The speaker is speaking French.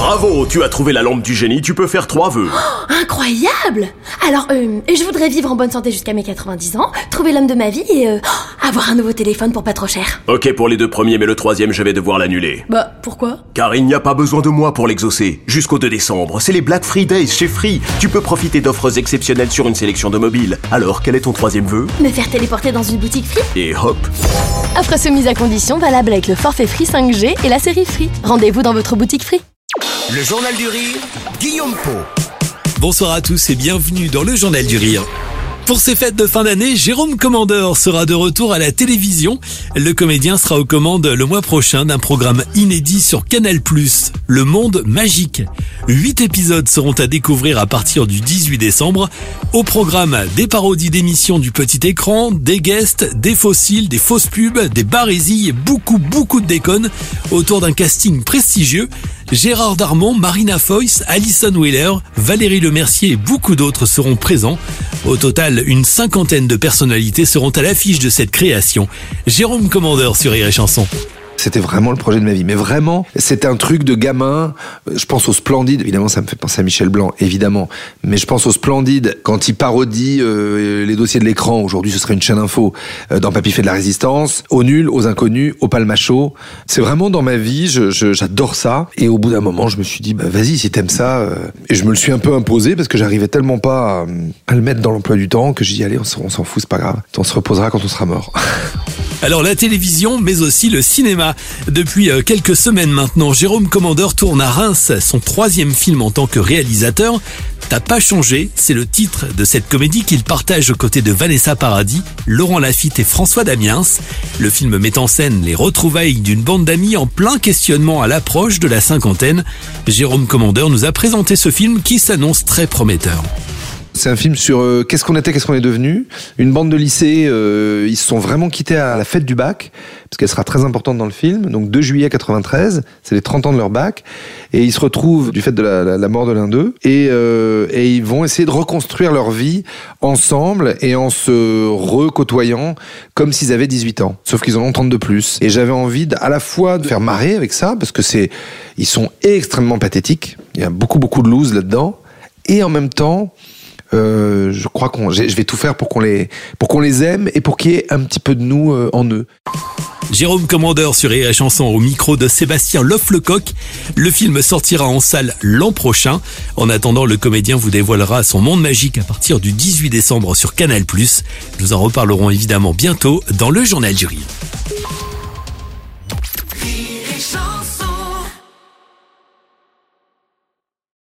Bravo, tu as trouvé la lampe du génie, tu peux faire 3 vœux. Oh, incroyable! Alors, je voudrais vivre en bonne santé jusqu'à mes 90 ans, trouver l'homme de ma vie et avoir un nouveau téléphone pour pas trop cher. Ok pour les 2 premiers, mais le 3e, je vais devoir l'annuler. Bah, pourquoi? Car il n'y a pas besoin de moi pour l'exaucer. Jusqu'au 2 décembre, c'est les Black Fridays chez Free. Tu peux profiter d'offres exceptionnelles sur une sélection de mobiles. Alors, quel est ton 3e vœu? Me faire téléporter dans une boutique Free. Et hop. Offre soumise à condition, valable avec le forfait Free 5G et la série Free. Rendez-vous dans votre boutique Free. Le Journal du Rire, Guillaume Pau. Bonsoir à tous et bienvenue dans le Journal du Rire. Pour ces fêtes de fin d'année, Jérôme Commandeur sera de retour à la télévision. Le comédien sera aux commandes le mois prochain d'un programme inédit sur Canal+, Le Monde Magique. 8 épisodes seront à découvrir à partir du 18 décembre. Au programme, des parodies d'émissions du petit écran, des guests, des fossiles, des fausses pubs, des barésilles et beaucoup de déconnes autour d'un casting prestigieux. Gérard Darmon, Marina Foïs, Alison Wheeler, Valérie Lemercier et beaucoup d'autres seront présents. Au total, une 50aine de personnalités seront à l'affiche de cette création. Jérôme Commandeur sur Rire et Chanson. C'était vraiment le projet de ma vie. Mais vraiment, c'était un truc de gamin. Je pense au Splendide. Évidemment, ça me fait penser à Michel Blanc, évidemment. Mais je pense au Splendide quand il parodie les dossiers de l'écran. Aujourd'hui, ce serait une chaîne info. Dans Papy fait de la résistance. Aux nuls, aux inconnus, au palmacho. C'est vraiment dans ma vie. J'adore ça. Et au bout d'un moment, je me suis dit, bah, vas-y, si t'aimes ça. Et je me le suis un peu imposé parce que j'arrivais tellement pas à le mettre dans l'emploi du temps que j'ai dit, allez, on s'en fout, c'est pas grave. On se reposera quand on sera mort. Alors la télévision, mais aussi le cinéma. Depuis quelques semaines maintenant, Jérôme Commandeur tourne à Reims son 3e film en tant que réalisateur. T'as pas changé, c'est le titre de cette comédie qu'il partage aux côtés de Vanessa Paradis, Laurent Lafitte et François Damiens. Le film met en scène les retrouvailles d'une bande d'amis en plein questionnement à l'approche de la 50aine. Jérôme Commandeur nous a présenté ce film qui s'annonce très prometteur. C'est un film sur qu'est-ce qu'on était, qu'est-ce qu'on est devenu. Une bande de lycée, ils se sont vraiment quittés à la fête du bac, parce qu'elle sera très importante dans le film. Donc 2 juillet 93, c'est les 30 ans de leur bac. Et ils se retrouvent du fait de la mort de l'un d'eux. Et ils vont essayer de reconstruire leur vie ensemble et en se recôtoyant comme s'ils avaient 18 ans. Sauf qu'ils en ont 30 de plus. Et j'avais envie à la fois de faire marrer avec ça, parce que ils sont extrêmement pathétiques. Il y a beaucoup de loose là-dedans. Et en même temps, je crois je vais tout faire pour qu'on les aime et pour qu'il y ait un petit peu de nous en eux. Jérôme Commandeur sur Rire et Chanson au micro de Sébastien Lofflecoq. Le film sortira en salle l'an prochain. En attendant, le comédien vous dévoilera son monde magique à partir du 18 décembre sur Canal+. Nous en reparlerons évidemment bientôt dans le Journal du Rire.